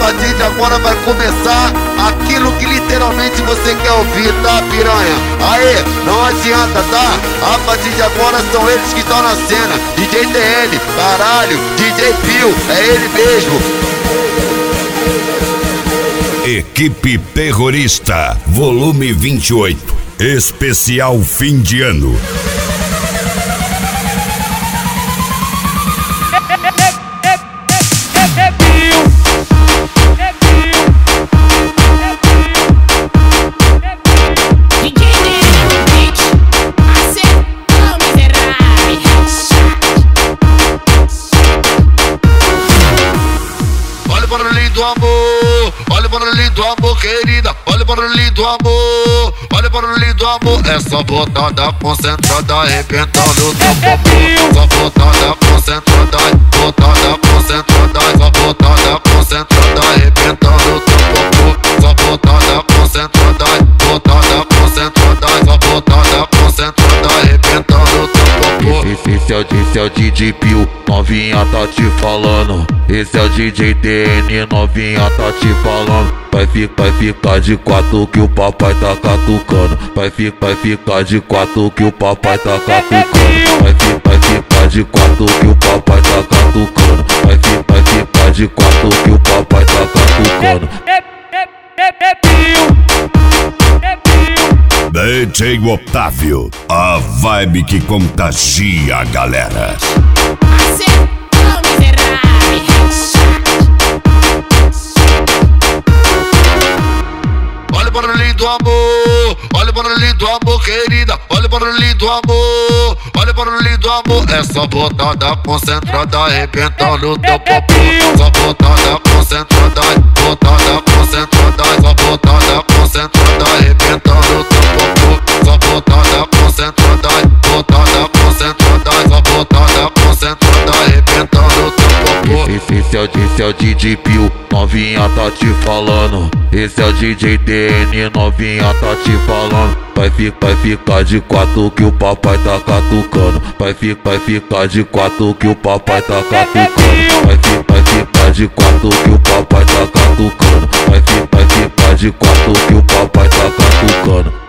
partir de agora vai começar aquilo que literalmente você quer ouvir, tá, piranha? Aê, não adianta, tá? A partir de agora são eles que estão na cena. DJ TN, caralho, DJ Pio, é ele mesmo. Equipe Terrorista, volume 28, especial fim de ano. Olha o barulhinho do amor, olha o barulhinho do amor, querida. Olha o barulhinho do amor, olha o barulhinho do amor. Essa botada concentrada arrebentando o teu popô. Essa botada concentrada, botada concentrada. Essa botada concentrada arrebentando o teu popô. Essa botada concentrada, botada concentrada. Essa botada concentrada arrebentando o teu popô. Esse é o DJ Pio, novinha tá te falando. Esse é o DJ TN, novinha tá te falando. Vai ficar de quatro que o papai tá catucando. Vai ficar de quatro que o papai tá catucando. Vai ficar de quatro que o papai tá catucando. Vai ficar de quatro que o papai tá catucando. DJ Otávio, a vibe que contagia a galera. Olha o barulhinho do amor, olha o barulhinho do amor, querida. Olha o barulhinho do amor, olha o barulhinho do amor. Essa botada concentrada arrebentando o teu popô. Essa botada concentrada, botada concentrada. Essa botada concentrada arrebentando o teu popô. Essa botada concentrada, botada concentrada. Essa botada concentrada arrebentando o teu popô. Esse é o DJ Pio, novinha tá te falando. Esse é o DJ TN, novinha tá te falando. Vai ficar de quatro que o papai tá catucando. Vai ficar de quatro que o papai tá catucando. Vai ficar de quatro que o papai tá catucando. Vai ficar de quatro que o papai tá catucando.